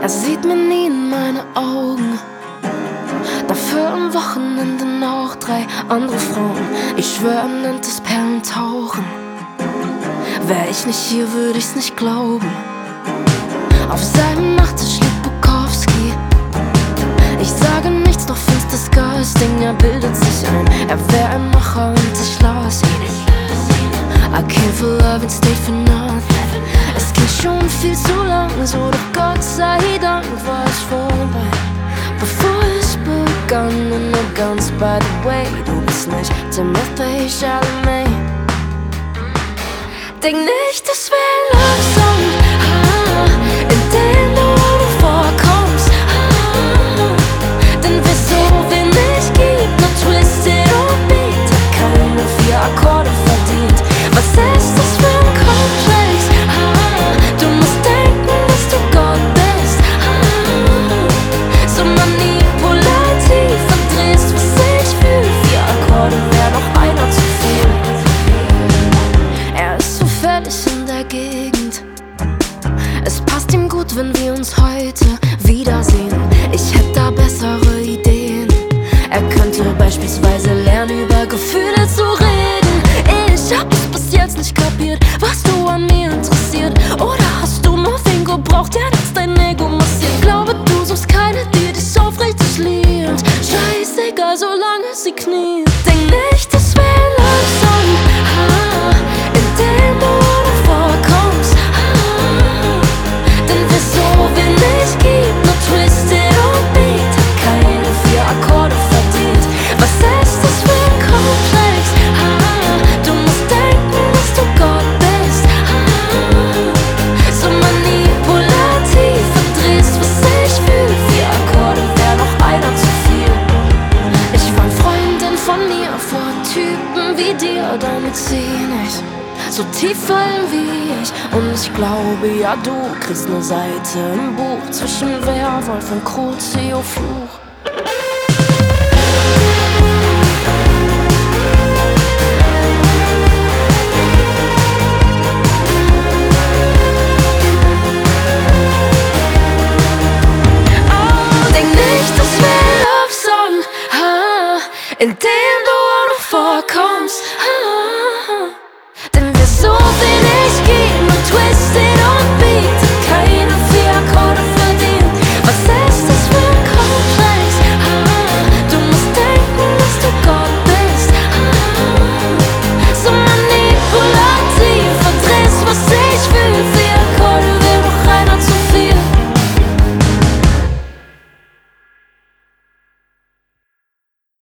Er sieht mir nie in meine Augen, dafür am Wochenende noch 3 andere Frauen. Ich schwör, er nennt es Perlentauchen. Wär ich nicht hier, würd ich's nicht glauben. Auf seinem Nachttisch liegt Bukowski. Ich sage nichts, doch find's disgusting. Er bildet sich ein, er wär ein Macher und ich las ihn. I came for love and stayed for nothing. Es ging schon viel zu lang so, doch Gott sei Dank war es vorbei, bevor es begann. Und nur ganz by the way, du bist nicht Timothée Chalamet. Denk nicht, es wär Love Song, in dem du vorkommst, denn wieso wir nicht gibt, nur Twisted und Beat, hat keine 4 Akkorde verdient. Was ist das für ein Komplex? Du musst denken, dass du Gott bist, so manipulativ verdrehst, was ich fühl. 4 Akkorde wär noch einer zu viel. Er ist zufällig in der Gegend, es passt ihm gut, wenn wir uns heute wiedersehen. Ich hätte da bessere Ideen. Er könnte beispielsweise lernen, über Gefühle zu reden. Ich hab es bis jetzt nicht kapiert, was du an mir interessiert. Oder hast du nur wen gebraucht, der jetzt dein Ego massiert? Glaube, du suchst keine, die dich aufrichtig liebt. Scheißegal, solange sie kniet. Denk nicht, das wär Love Song, in dem du vorkommst, denn wieso wir nicht gibt, nur Twisted und Beat, hat keine 4 Akkorde verdient. Was ist das für ein Komplex? Du musst denken, dass du Gott bist, so manipulativ verdrehst, was ich fühl. 4 Akkorde wär noch einer zu viel. Ich warn Freundin von mir vor Typen wie dir, damit sie nicht so tief fallen wie ich. Und ich glaube, ja, du kriegst ne Seite im Buch zwischen Werwolf und Crucio-Fluch. Denk nicht, das wär Love Song, in dem du auch noch vorkommst,